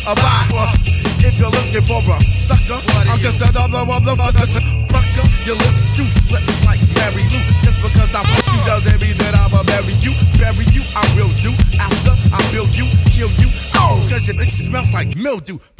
a bye. If you're looking for a sucker, I'm just another motherfucker. Sucker, your lips do flips like Mary Lou. Just because I'm with you doesn't mean that I'ma marry you. Bury you, I will do. After I build you, kill you. Oh, cause your shit smells like mildew.